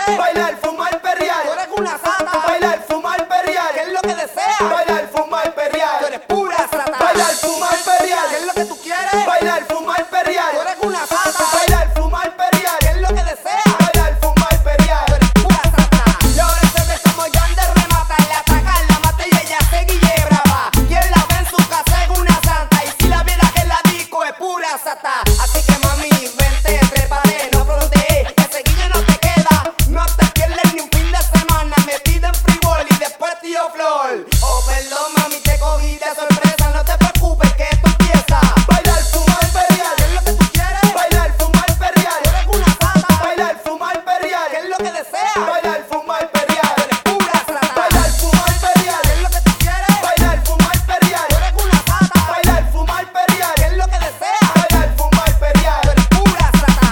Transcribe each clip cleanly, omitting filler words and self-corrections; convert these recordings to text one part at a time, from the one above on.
quieres? Bailar, fumar, perrear. Tú eres una sata. Bailar, fumar, perrear. ¿Qué es lo que deseas? Bailar, fumar, perrear. Tú eres pura sata. Bailar, fumar, perrear. ¿Qué es lo que tú quieres? Bailar, fumar, perrear. Tú eres una sata. Bailar, fumar, perrear. ¿Qué es lo que deseas? Bailar, fumar, perrear. Tú eres pura sata. Y ahora se ve como Yande remata, le ataca, la mata y ella se guille brava. Quien la ve en su casa es una santa. Y si la viera en la disco es pura sata. Así que mami, vente, trépate, no frontees, que ese guille no te queda. No te pierdes ni un fin de semana metida en frivol y después tío Flor. Oh, perdón mami, te cogí de sorpresa, no te preocupes que esto empieza. Bailar, fumar, perrear. ¿Qué es lo que tú quieres? Bailar, fumar, perrear. Tú eres una sata. Bailar, fumar, perrear. ¿Qué es lo que deseas? Bailar, fumar, perrear. Tú eres pura sata. Bailar, fumar, perrear. ¿Qué es lo que tú quieres? Bailar, fumar, perrear. Tú eres una sata. Bailar, fumar, perrear. ¿Qué es lo que deseas? Bailar, fumar, perrear. Tú eres pura sata.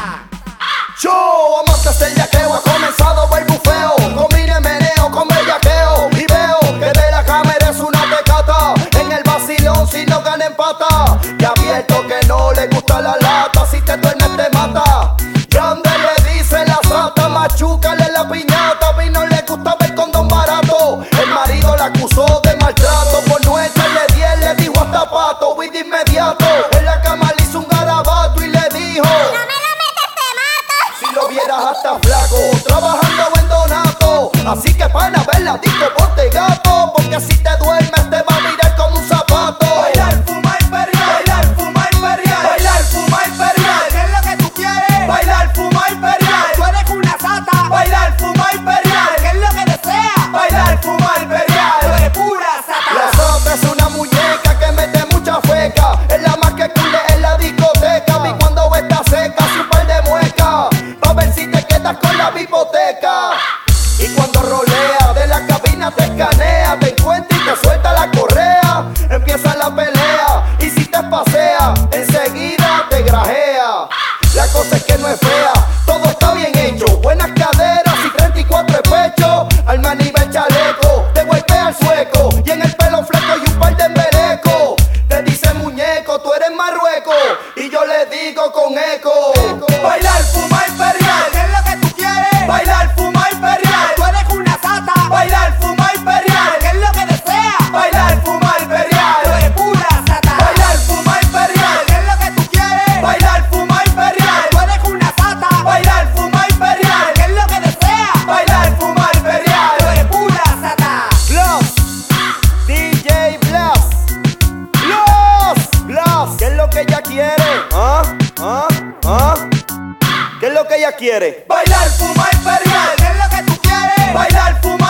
Yo, vamos a hacer yaqueo, ha comenzado el bufeo. Combine meneo con bellaqueo. Y veo que de la cámara es una tecata. En el vacilón si no gana empata. Te advierto que no le gusta la lata. Si te duermes te mata. Grande le dice la sata. Machúcale la piñata. A mí no le gusta ver condón barato. El marido la acusó de maltrato. Por no echarle 10 le dijo hasta pato. Y de inmediato en la cama le hizo un garabato y le dijo: si lo vieras hasta flaco, trabajando en Donato. Así que pana, ver la disco, ponte gato. Porque si te duermes te va a mirar como un zapato. Bailar, fumar, perrear. Bailar, fumar, perrear. Bailar, fumar, perrear. ¿Qué es lo que tú quieres? Bailar, fumar, perrear. Tú eres una sata. Bailar, fumar, perrear. ¿Qué es lo que deseas? Bailar, fumar, Tú perrear. eres pura sata. La sota es una muñeca que mete mucha feca. Es la más que cule en la discoteca. Vi cuando está seca, su par de muecas. Pa' ver si te quedas con la biblioteca. Y cuando rolea, de la cabina te escanea. Te encuentra y te suelta la correa. Empieza la pelea. Y si te pasea, enseguida te grajea. La cosa es que no es fea, todo está bien hecho. Buenas caderas y 34 de pecho. Alma a nivel chaleco, te golpea el sueco. Y en el pelo fleco y un par de embelecos. Te dice muñeco, tú eres Marruecos. Y yo le digo con eco: bailar, fumar, perrear. ¿Qué es lo que tú quieres? Bailar, fumar, perrear. Tú eres una sata. Bailar, fumar, perrear. ¿Qué es lo que deseas? Bailar, fumar, Tú perrear. eres pura sata. Bailar, fumar, perrear. ¿Qué es lo que tú quieres? Bailar, fumar, perrear. Tú eres una sata. Bailar, fumar, perrear. ¿Qué es lo que deseas? Bailar, fumar, perrear. Tú eres pura sata. Blas, DJ Blas. Blas, ¿qué es lo que ella quiere? ¿Qué es lo que ella quiere? Bailar, fumar, perrear. ¿Qué es lo que tú quieres? Bailar, fumar,